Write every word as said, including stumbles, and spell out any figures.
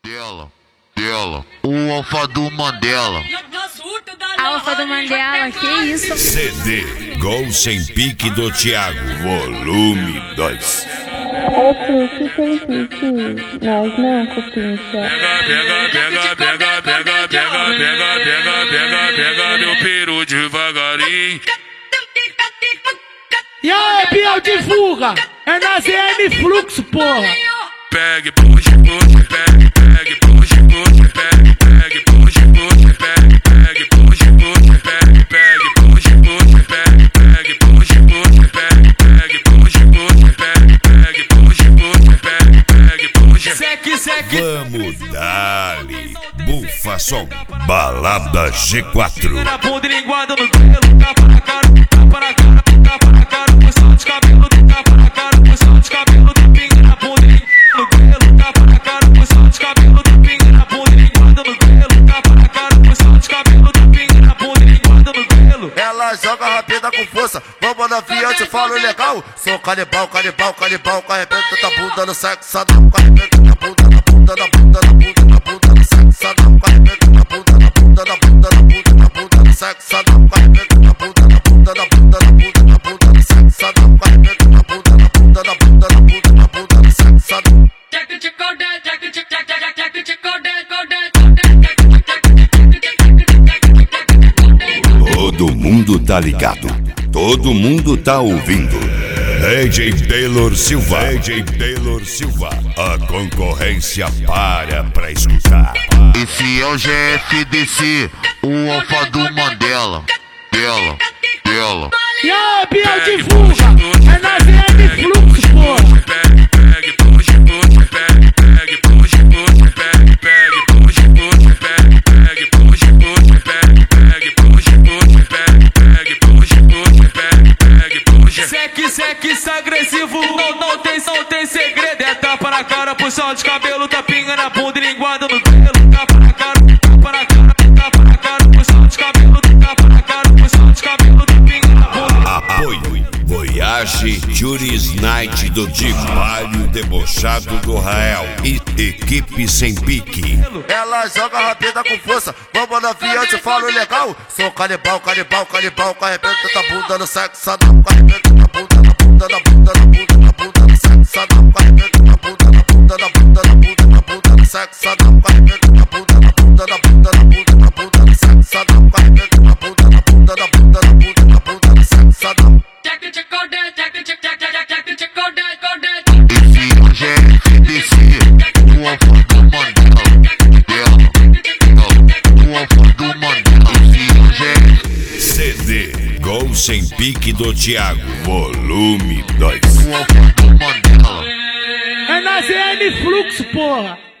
dela, dela, o alfa do Mandela. Alfa do Mandela, que isso? C D Gol Sem Pique do Thiago, volume dois. Ô Pique, sem pique, nós não, cupincha. Pega, pega, pega, pega, pega, pega, pega, pega, pega, pega meu peru devagarinho. E aí, Biel divulga, é na Z M Fluxo, porra. Pegue, puxe, puxe, pegue, pegue, puxe, puxe, pegue, pegue, puxe, puxe, pegue, pegue, puxe, puxe, pegue, pegue, puxe, puxe, pegue, pegue, puxe, puxe, pegue, pegue, puxe, puxe, pegue, pegue, puxe, puxe, pegue, pegue, puxe. Seque, seque. Vamos dali, bufa som, balada G quatro. Na bunda e linguada no pelo, tapa na cara, tapa na cara, tapa na cara, puxão de cabelo, tapa na cara, puxão de cabelo, pinga na bunda e no pelo, tapa na cara, puxão de cabelo, pinga na bunda e linguada no pelo, tapa na cara, puxão de cabelo, pinga na bunda e linguada no pelo. Ela joga rápida com força, vamos na via, eu te falo legal. Sou canibal, canibal, canibal, com arrebenta da bunda no sexadão, com arrebenta da bunda, na bunda, na bunda, na bunda, na bunda no sexadão, com arrebenta da bunda, na bunda, na bunda, na bunda, na bunda no sexadão, com arrebenta da bunda, na bunda, na bunda, na bunda, na bunda no sexadão, com arrebenta da bunda, na bunda, na bunda, na bunda, na bunda no sexadão. Todo mundo tá ligado, todo mundo tá ouvindo. D J Taylor Silva, D J Taylor Silva, a concorrência para pra escutar. Esse é o G F D C, o alfa do Mandela. Dela, dela. E aí, Biel divulga, é na Z M Fluxo, porra. Pegue, pegue, puxe, puxe, pegue, pegue, puxe, puxe, pegue, pegue, puxe, puxe, pegue, pegue, puxe, puxe, pegue, pegue, puxe, puxe, pegue, pegue, puxe, puxe, pegue, pegue, puxe. Seque, seque, isso é agressivo, não, não tem, não tem segredo. É tapa na cara, puxão de cabelo, tapinha na bunda e linguada no pelo. Tapa na cara, tapa na cara, tapa na cara, puxão de cabelo, tapa na cara, puxão de cabelo, tapinha na bunda. Apoio Voyage Juris Night do Dibalho Debochado do Rael e Equipe Sem Pique. Ela joga rápida com força, vamos na via, eu te falo legal. Sou canibal, canibal, canibal, com arrebenta da bunda no sexadão, com arrebenta da bunda, na bunda, na bunda, na bunda, na bunda no sexadão, com arrebenta da bunda, na bunda, na bunda, na bunda, na bunda no sexadão, com arrebenta da bunda, na bunda, na bunda, na bunda, na bunda no sexadão, com arrebenta da bunda, na bunda, na bunda, na bunda, na bunda no sexadão. Esse é o G F D C, o alfa do Mandela. Dela, dela, o alfa do Mandela. Esse é o G F. C D Gol Sem Pique do Thiago, volume dois. O alfa do Mandela. É na Z M Fluxo, porra.